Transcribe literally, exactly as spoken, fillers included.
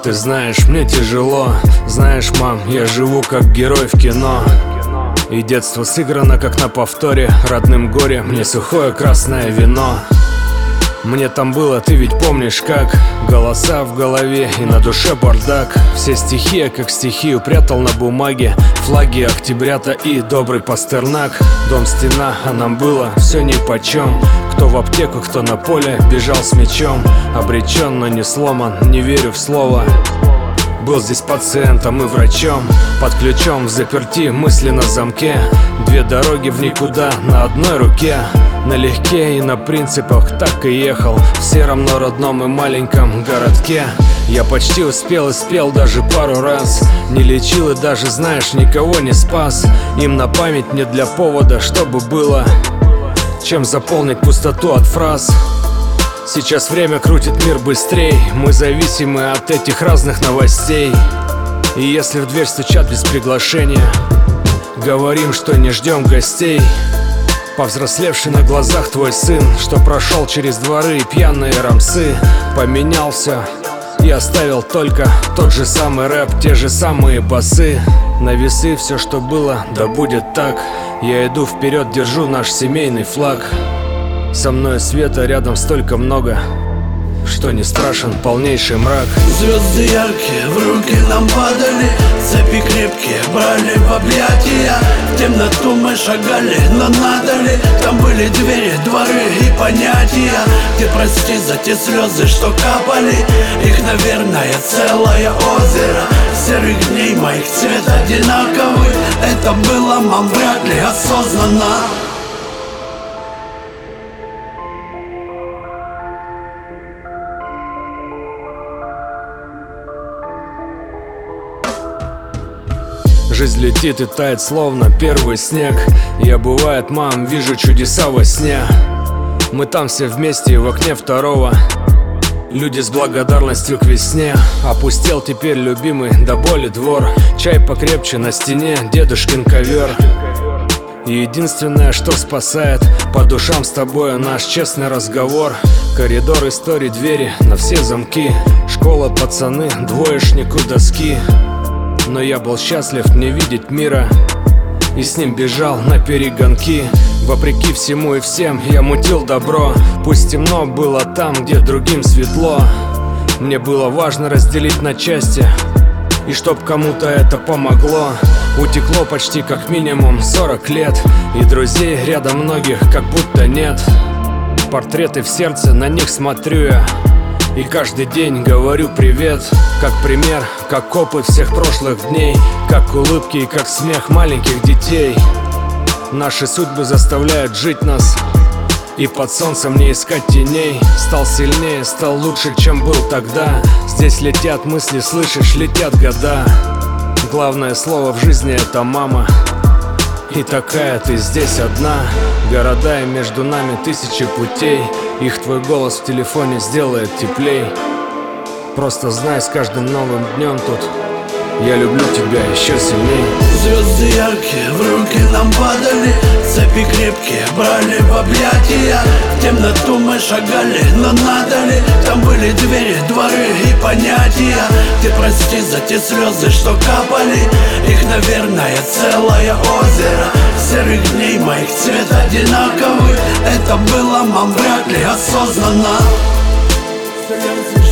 Ты знаешь, мне тяжело. Знаешь, мам, я живу как герой в кино. И детство сыграно как на повторе. Родным горе мне сухое красное вино. Мне там было, ты ведь помнишь как. Голоса в голове и на душе бардак. Все стихи я как стихию прятал на бумаге. Флаги октябрята и добрый Пастернак. Дом, стена, а нам было все нипочем. Кто в аптеку, кто на поле бежал с мечом. Обречен, но не сломан, не верю в слово. Был здесь пациентом и врачом. Под ключом в заперти, мысли на замке. Две дороги в никуда на одной руке. Налегке и на принципах так и ехал. В сером, но родном и маленьком городке. Я почти успел и спел даже пару раз. Не лечил и даже, знаешь, никого не спас. Им на память, не для повода, чтобы было чем заполнить пустоту от фраз. Сейчас время крутит мир быстрей. Мы зависимы от этих разных новостей. И если в дверь стучат без приглашения, говорим, что не ждем гостей. Повзрослевший на глазах твой сын, что прошел через дворы и пьяные рамсы, поменялся и оставил только тот же самый рэп, те же самые басы. На весы все, что было, да будет так. Я иду вперед, держу наш семейный флаг. Со мной света рядом столько много, что не страшен полнейший мрак. Звезды яркие в руки нам падали, цепи крепкие брали в объятия. В темноту мы шагали, но надо ли? Там были двери, дворы и понятия. Ты прости за те слезы, что капали. Их, наверное, целое озеро. Серых дней моих цвет одинаковый. Это было, мам, вряд ли осознанно. Жизнь летит и тает, словно первый снег. Я, бывает, мам, вижу чудеса во сне. Мы там все вместе и в окне второго. Люди с благодарностью к весне. Опустел теперь любимый до боли двор. Чай покрепче на стене, дедушкин ковер. И единственное, что спасает по душам с тобой наш честный разговор. Коридор историй, двери на все замки. Школа, пацаны, двоечник у доски. Но я был счастлив не видеть мира и с ним бежал на перегонки. Вопреки всему и всем я мутил добро. Пусть темно было там, где другим светло. Мне было важно разделить на части, и чтоб кому-то это помогло. Утекло почти как минимум сорок лет, и друзей рядом многих как будто нет. Портреты в сердце, на них смотрю я, и каждый день говорю привет. Как пример, как опыт всех прошлых дней. Как улыбки и как смех маленьких детей. Наши судьбы заставляют жить нас, и под солнцем не искать теней. Стал сильнее, стал лучше, чем был тогда. Здесь летят мысли, слышишь, летят года. Главное слово в жизни — это мама. И такая ты здесь одна. Города и между нами тысячи путей. Их твой голос в телефоне сделает теплей. Просто знай, с каждым новым днем тут я люблю тебя еще сильней. Звезды яркие в руки нам падали, цепи крепкие брали в объятия. В темноту мы шагали, но надо ли? Там были двери, дворы и понятия. Ты прости за те слезы, что капали. Их, наверное, целое озеро. Серых дней моих цвет одинаковый. Это было, мам, вряд ли осознанно.